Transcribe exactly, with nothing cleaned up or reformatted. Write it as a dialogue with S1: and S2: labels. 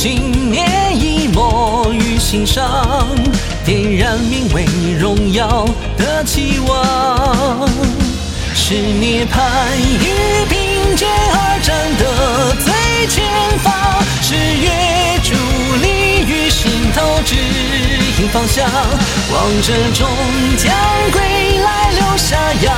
S1: 信念已抹于心上，点燃名为荣耀的期望。是涅槃与并肩而战的最前方，是月助力于心头指引方向。王者终将归来留下阳